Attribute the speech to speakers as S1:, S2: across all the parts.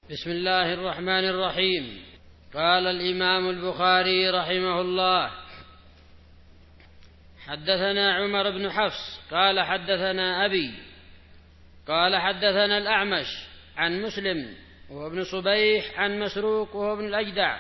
S1: بسم الله الرحمن الرحيم. قال الإمام البخاري رحمه الله: حدثنا عمر بن حفص قال حدثنا أبي قال حدثنا الأعمش عن مسلم وهو ابن صبيح عن مسروق وهو ابن الأجدع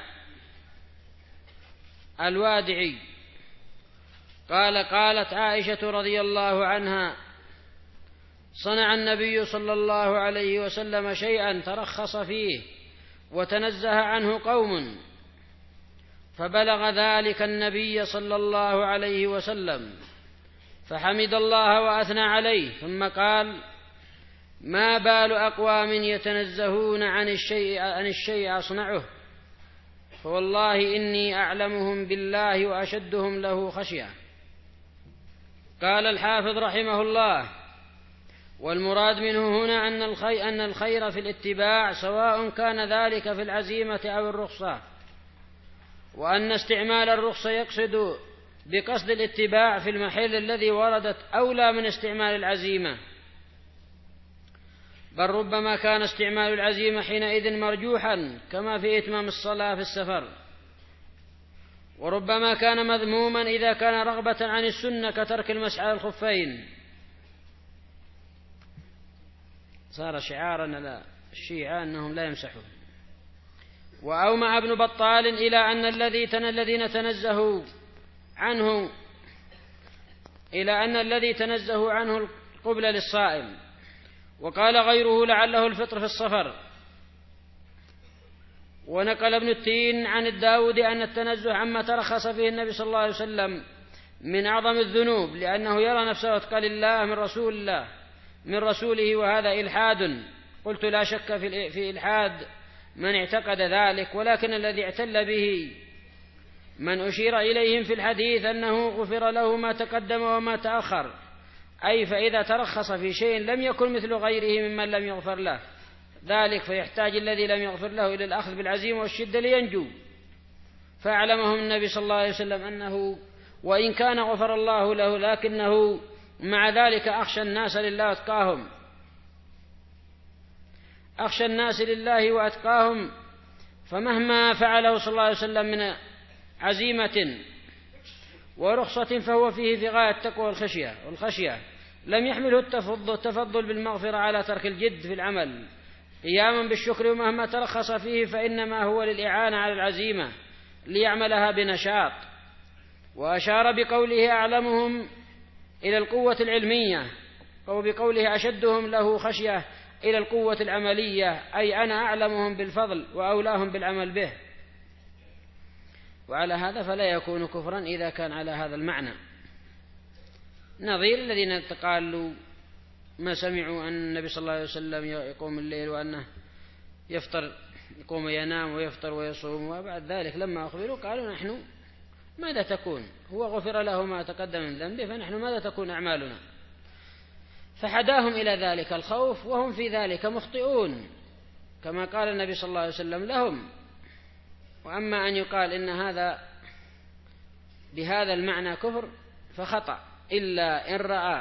S1: الوادعي قال: قالت عائشة رضي الله عنها: صنع النبي صلى الله عليه وسلم شيئا ترخص فيه وتنزه عنه قوم، فبلغ ذلك النبي صلى الله عليه وسلم، فحمد الله وأثنى عليه، ثم قال: ما بال أقوام يتنزهون عن الشيء أصنعه، فوالله إني أعلمهم بالله وأشدهم له خشية. قال الحافظ رحمه الله: والمراد منه هنا أن الخير في الاتباع، سواء كان ذلك في العزيمة أو الرخصة، وأن استعمال الرخصة يقصد بقصد الاتباع في المحل الذي وردت أولى من استعمال العزيمة، بل ربما كان استعمال العزيمة حينئذ مرجوحا كما في إتمام الصلاة في السفر، وربما كان مذموما إذا كان رغبة عن السنة كترك المسح على الخفين. صار شعارا للشيعة أنهم لا يمسحون. وأومع ابن بطال إلى أن الذين تنزهوا عنه القبلة للصائم، وقال غيره لعله الفطر في الصفر. ونقل ابن التين عن الداود أن التنزه عما ترخص فيه النبي صلى الله عليه وسلم من أعظم الذنوب، لأنه يرى نفسه أتقى لله من رسوله، وهذا إلحاد. قلت: لا شك في إلحاد من اعتقد ذلك، ولكن الذي اعتل به من أشير إليهم في الحديث أنه غفر له ما تقدم وما تأخر، أي فإذا ترخص في شيء لم يكن مثل غيره ممن لم يغفر له ذلك، فيحتاج الذي لم يغفر له إلى الأخذ بالعزيمة والشدة لينجو. فأعلمهم النبي صلى الله عليه وسلم أنه وإن كان غفر الله له، لكنه مع ذلك أخشى الناس لله وأتقاهم، فمهما فعله صلى الله عليه وسلم من عزيمة ورخصة فهو فيه في غاية التقوى والخشية، لم يحمله التفضل بالمغفرة على ترك الجد في العمل قياما بالشكر، ومهما ترخص فيه فإنما هو للإعانة على العزيمة ليعملها بنشاط. وأشار بقوله أعلمهم إلى القوة العلمية، وبقوله أشدهم له خشية إلى القوة العملية، أي أنا أعلمهم بالفضل وأولاهم بالعمل به. وعلى هذا فلا يكون كفرا إذا كان على هذا المعنى، نظير الذين قالوا ما سمعوا أن النبي صلى الله عليه وسلم يقوم الليل وأنه يفطر، يقوم ينام ويفطر ويصوم، وبعد ذلك لما أخبروا قالوا: نحن ماذا تكون؟ هو غفر له ما تقدم من ذنبه، فنحن ماذا تكون أعمالنا؟ فحداهم إلى ذلك الخوف، وهم في ذلك مخطئون كما قال النبي صلى الله عليه وسلم لهم. وأما أن يقال إن هذا بهذا المعنى كفر فخطأ، إلا إن رأى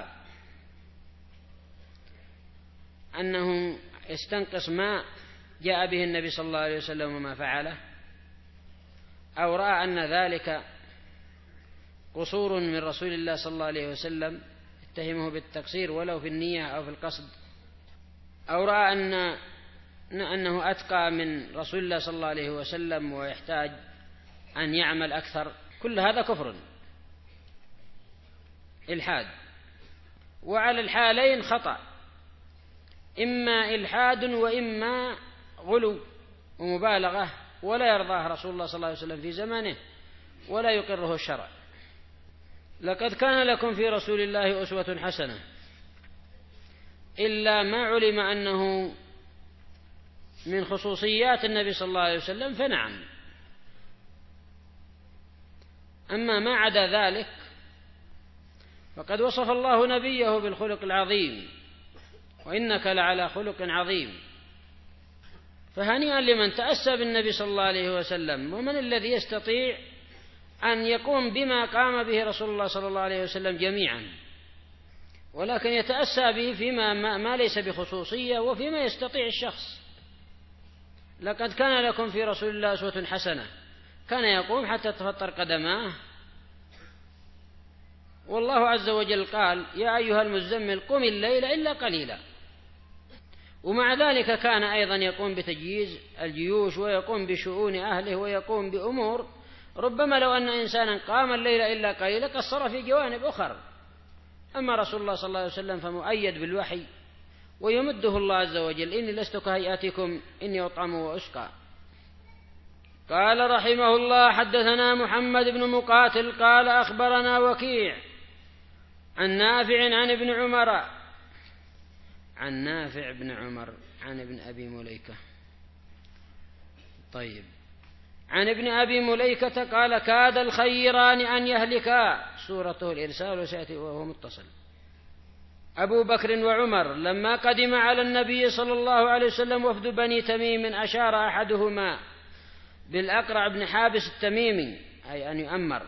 S1: أنه يستنقص ما جاء به النبي صلى الله عليه وسلم وما فعله، أو رأى أن ذلك قصور من رسول الله صلى الله عليه وسلم اتهمه بالتقصير ولو في النية أو في القصد، أو رأى أنه أتقى من رسول الله صلى الله عليه وسلم ويحتاج أن يعمل أكثر، كل هذا كفر إلحاد. وعلى الحالين خطأ، إما إلحاد وإما غلو ومبالغة، ولا يرضاه رسول الله صلى الله عليه وسلم في زمانه ولا يقره الشرع. لقد كان لكم في رسول الله أسوة حسنة، إلا ما علم أنه من خصوصيات النبي صلى الله عليه وسلم فنعم، أما ما عدا ذلك فقد وصف الله نبيه بالخلق العظيم: وإنك لعلى خلق عظيم. فهنيئا لمن تأسى بالنبي صلى الله عليه وسلم. ومن الذي يستطيع أن يقوم بما قام به رسول الله صلى الله عليه وسلم جميعا، ولكن يتأسى به فيما ما ليس بخصوصية وفيما يستطيع الشخص. لقد كان لكم في رسول الله أسوة حسنة، كان يقوم حتى تفطر قدماه. والله عز وجل قال: يا أيها المزمل قم الليل إلا قليلا. ومع ذلك كان أيضا يقوم بتجهيز الجيوش، ويقوم بشؤون أهله، ويقوم بأمور ربما لو أن إنسانا قام الليل إلا قليلا قصر في جوانب أخرى. أما رسول الله صلى الله عليه وسلم فمؤيد بالوحي، ويمده الله عز وجل: إني لست كهيئتكم إني أطعم وأسقى. قال رحمه الله: حدثنا محمد بن مقاتل قال أخبرنا وكيع عن نافع عن ابن عمر، عن نافع بن عمر عن ابن أبي مليكة. طيب، عن ابن أبي مليكة قال: كاد الخيران أن يهلكا، سورته الإرسال وسيأتي وهو متصل. أبو بكر وعمر لما قدم على النبي صلى الله عليه وسلم وفد بني تميم، أشار أحدهما بالأقرع بن حابس التميمي، أي أن يؤمر،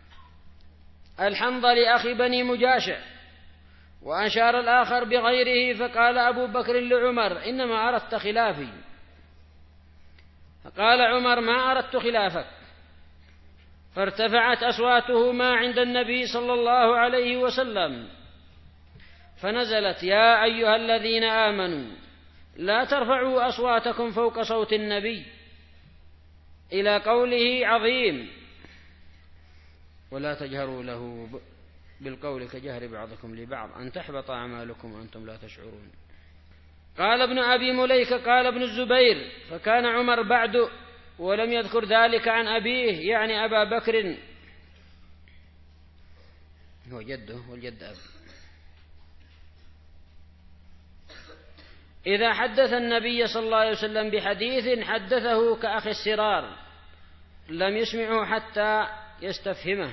S1: الحنظل أخي بني مجاشع، وأشار الآخر بغيره، فقال أبو بكر لعمر: إنما أردت خلافي. فقال عمر: ما أردت خلافك. فارتفعت أصواتهما عند النبي صلى الله عليه وسلم، فنزلت: يا أيها الذين آمنوا لا ترفعوا أصواتكم فوق صوت النبي، إلى قوله: عظيم، ولا تجهروا له بالقول كجهر بعضكم لبعض أن تحبط أعمالكم وأنتم لا تشعرون. قال ابن أبي مليكة: قال ابن الزبير: فكان عمر بعد، ولم يذكر ذلك عن أبيه، يعني أبا بكر، هو جده والجد أب. إذا حدث النبي صلى الله عليه وسلم بحديث حدثه كأخي السرار، لم يسمعه حتى يستفهمه.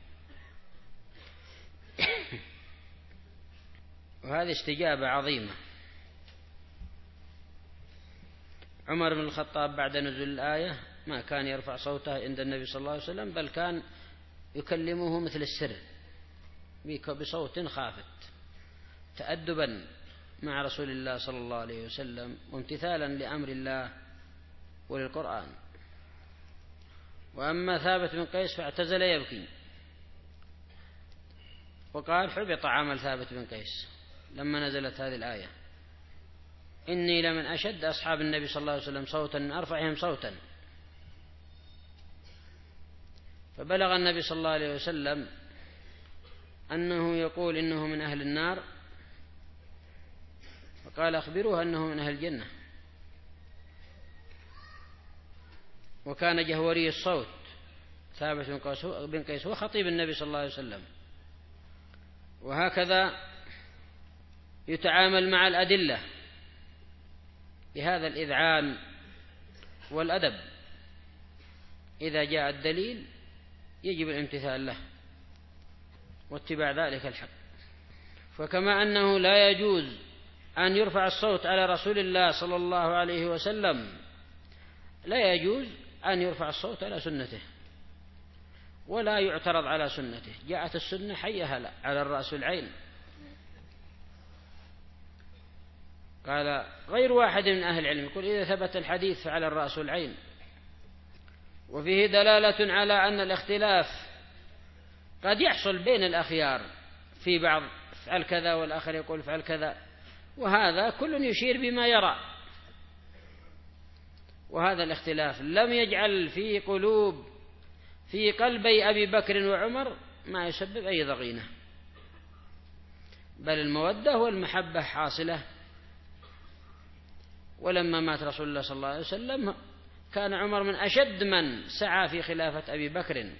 S1: وهذه استجابة عظيمة. عمر بن الخطاب بعد نزول الآية ما كان يرفع صوته عند النبي صلى الله عليه وسلم، بل كان يكلمه مثل السر بصوت خافت، تأدبا مع رسول الله صلى الله عليه وسلم، وامتثالا لأمر الله وللقرآن. وأما ثابت بن قيس فاعتزل يبكي، وقال: حبط عمل ثابت بن قيس لما نزلت هذه الآية: إني لمن أشد أصحاب النبي صلى الله عليه وسلم صوتا من أرفعهم صوتا. فبلغ النبي صلى الله عليه وسلم أنه يقول إنه من أهل النار، فقال: أخبروه أنه من أهل الجنة. وكان جهوري الصوت ثابت بن قيس هو خطيب النبي صلى الله عليه وسلم. وهكذا يتعامل مع الأدلة بهذا الإذعان والأدب، إذا جاء الدليل يجب الامتثال له واتباع ذلك الحق. فكما أنه لا يجوز أن يرفع الصوت على رسول الله صلى الله عليه وسلم، لا يجوز أن يرفع الصوت على سنته ولا يعترض على سنته. جاءت السنة حيها على الرأس والعين. قال غير واحد من أهل العلم يقول: إذا ثبت الحديث فعلى الرأس والعين. وفيه دلالة على أن الاختلاف قد يحصل بين الأخيار، في بعض فعل كذا والآخر يقول فعل كذا، وهذا كل يشير بما يرى. وهذا الاختلاف لم يجعل في قلبي أبي بكر وعمر ما يسبب أي ضغينة، بل المودة والمحبة حاصلة. ولما مات رسول الله صلى الله عليه وسلم كان عمر من أشد من سعى في خلافة أبي بكر: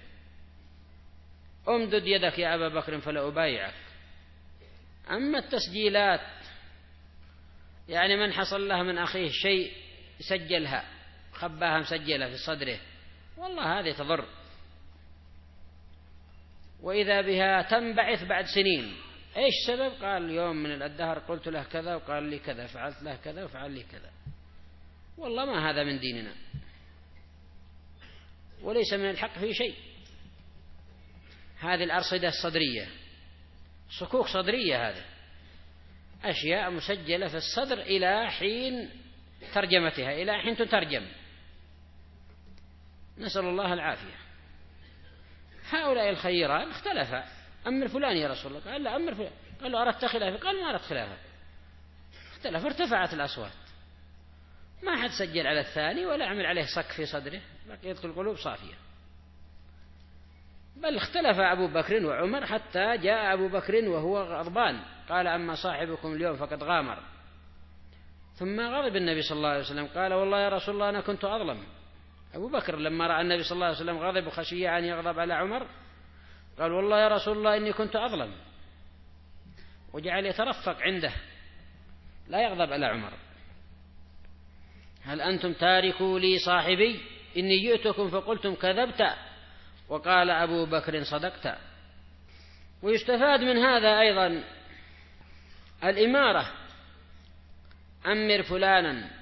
S1: أمدد يدك يا أبا بكر فلا أبايعك. أما التسجيلات، يعني من حصل له من أخيه شيء سجلها، خباها مسجلة في صدره، والله هذه تضر، وإذا بها تنبعث بعد سنين. إيش سبب؟ قال: يوم من الدهر قلت له كذا وقال لي كذا، فعلت له كذا وفعل لي كذا. والله ما هذا من ديننا، وليس من الحق في شيء. هذه الأرصدة الصدرية، صكوك صدرية، هذه أشياء مسجلة في الصدر إلى حين ترجمتها إلى حين تترجم، نسأل الله العافية. هؤلاء الخيران اختلفا، أمر فلان يا رسول الله، قال لا أمر فلان، قال له أردت خلافه، قال ما أردت خلافه، اختلف، ارتفعت الأصوات، ما حد سجل على الثاني ولا عمل عليه صك في صدره، بقيت القلوب صافية. بل اختلف أبو بكر وعمر حتى جاء أبو بكر وهو غضبان، قال أما صاحبكم اليوم فقد غامر. ثم غضب النبي صلى الله عليه وسلم، قال والله يا رسول الله أنا كنت أظلم. أبو بكر لما رأى النبي صلى الله عليه وسلم غضب وخشي أن يغضب على عمر، قال والله يا رسول الله إني كنت أظلم، وجعل يترفق عنده لا يغضب على عمر. هل أنتم تاركوا لي صاحبي؟ إني جئتكم فقلتم كذبت، وقال أبو بكر صدقت. ويستفاد من هذا أيضا الإمارة، أمر فلانا،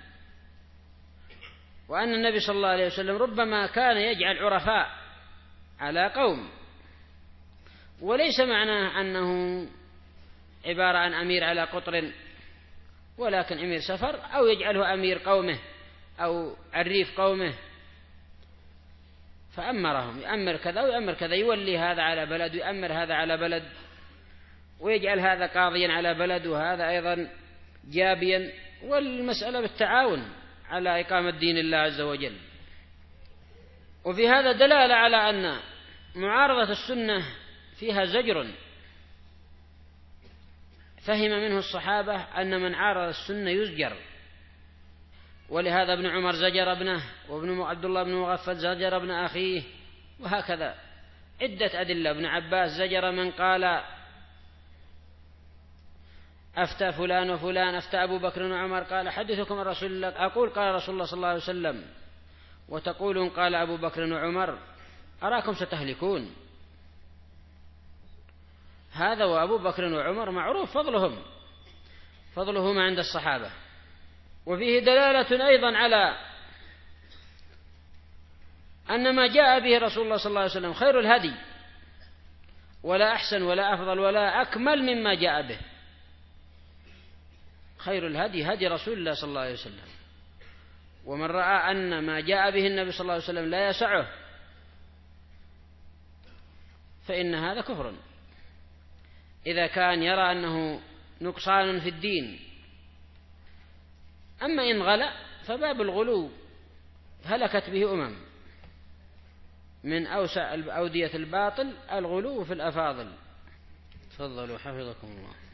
S1: وأن النبي صلى الله عليه وسلم ربما كان يجعل عرفاء على قوم، وليس معناه أنه عبارة عن أمير على قطر، ولكن أمير سفر، أو يجعله أمير قومه أو عريف قومه، فأمرهم يأمر كذا ويأمر كذا، يولي هذا على بلد ويأمر هذا على بلد، ويجعل هذا قاضيا على بلد وهذا أيضا جابيا، والمسألة بالتعاون على إقامة دين الله عز وجل. وفي هذا دلالة على أن معارضة السنة فيها زجر، فهم منه الصحابة أن من عارض السنة يزجر، ولهذا ابن عمر زجر ابنه، وابن عبد الله بن مغفل زجر ابن أخيه، وهكذا عدة أدلة. ابن عباس زجر من قال أفتى فلان وفلان، أفتى أبو بكر وعمر، قال حدثكم رسول الله، أقول قال رسول الله صلى الله عليه وسلم، وتقولون قال أبو بكر وعمر، أراكم ستهلكون. هذا وأبو بكر وعمر معروف فضلهما عند الصحابة. وفيه دلالة أيضا على أن ما جاء به رسول الله صلى الله عليه وسلم خير الهدي، ولا أحسن ولا أفضل ولا أكمل مما جاء به. خير الهدي هدي رسول الله صلى الله عليه وسلم، ومن رأى أن ما جاء به النبي صلى الله عليه وسلم لا يسعه فإن هذا كفر، إذا كان يرى أنه نقصان في الدين. أما إن غلا فباب الغلو هلكت به من أوسع أودية الباطل الغلو في الأفاضل. تفضلوا حفظكم الله.